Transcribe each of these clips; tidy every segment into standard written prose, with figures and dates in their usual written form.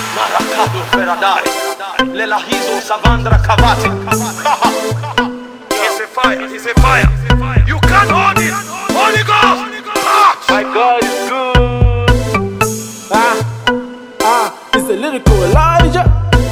Maracado Feradari, Lelahizo Savandra Kavati. It's a fire, it's a fire. You can't hold it. Holy Ghost. My God is good. It's the lyrical Elijah.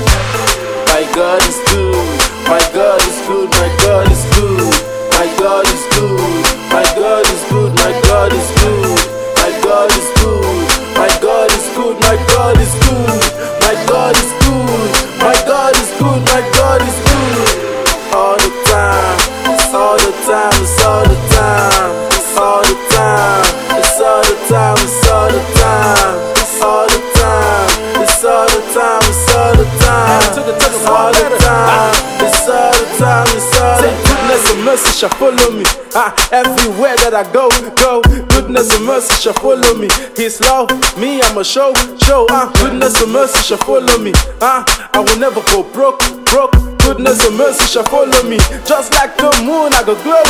My God is good. My God is good. My God is good. My God is good. My God is good. My God is good. My God is good. My God is good. My God is good. My God is good. My God is good. My God is good. All the time. It's all the time. It's all the time. It's all the time. It's all the time. It's all the time. It's all the time. It's all the time. It's all the time. It's all the time. It's all the time. It's all the time. Goodness and mercy shall follow me. Everywhere that I go. Goodness and mercy shall follow me. His love, me, I'ma show. Goodness and mercy shall follow me. I will never go broke. Goodness and mercy shall follow me. Just like the moon, I go glow.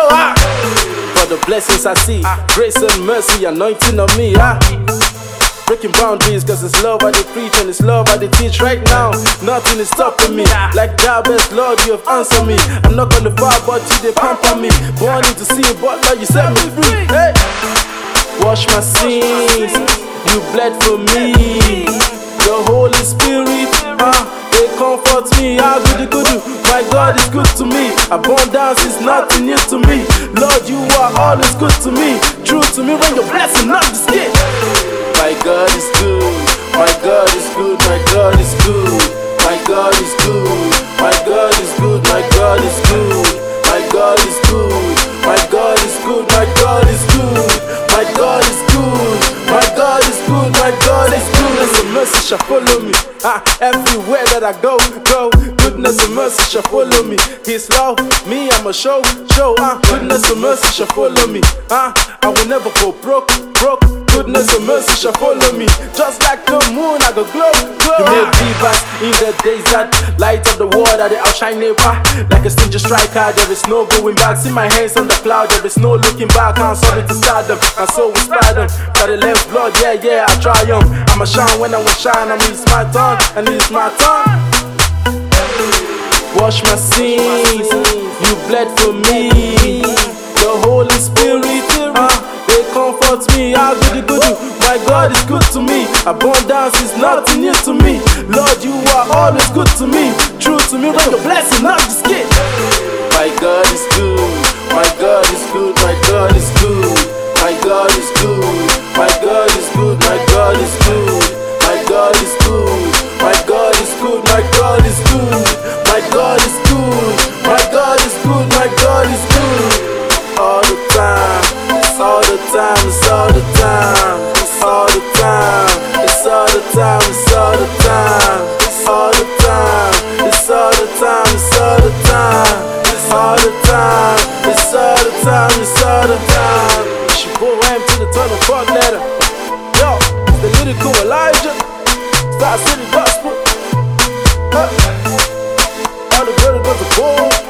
For the blessings I see, grace and mercy anointing on me. Breaking boundaries, cause it's love I preach and it's love I teach. Right now, nothing is stopping me. Like Jabez, Lord, you have answered me. I'm not gonna far, but you they pamper me. Born to see, but Lord, you set me free. Hey. Wash my sins, you bled for me. The Holy Spirit, they comfort me. Good. My God is good to me. Abundance is nothing new to me. Lord, you are always good to me. True to me when you're blessing, not the skin. My God is good. My God is good. My God is good. My God is good. My God is good. My God is good. My God is good. My God is good. My God is good. My God is good. My God is good. My God is good. Goodness and mercy shall follow me. Everywhere that I go. Goodness and mercy shall follow me. His love, me, I'ma show. Goodness and mercy shall follow me. I will never go broke. Goodness and mercy shall follow me. Just like the moon, I go glow. You made rivers in the desert, light of the world, they outshine never. Like a stingy striker, there is no going back. See my hands on the cloud, there is no looking back. I'm sorry to start them, my soul will spare them. Got the left blood, yeah, I triumph. I'ma shine when I will shine, I mean it's my tongue, and it's my tongue. Wash my sins, you bled for me. The Holy Spirit, they comfort me. Good. My God is good to me. Abundance is nothing new to me. Lord, you are always good to me. True to me when you're blessing, not the skin. My God is good. My God is good. My God is good. My God is good. My God is good. My God is good. My God is good. My God is good. My God is good. My God is good. My God is good. My God is good. All the time. It's all the time. It's all the time. It's all the time. It's all the time. It's all the time. It's all the time. It's all the time. It's all the time. It's all the time. It's all the time. It's all the time. It's your boy Ram to the ton of fuck letter. Yo, it's the lyrical Elijah. Star City Gospel. All the good goes to boom.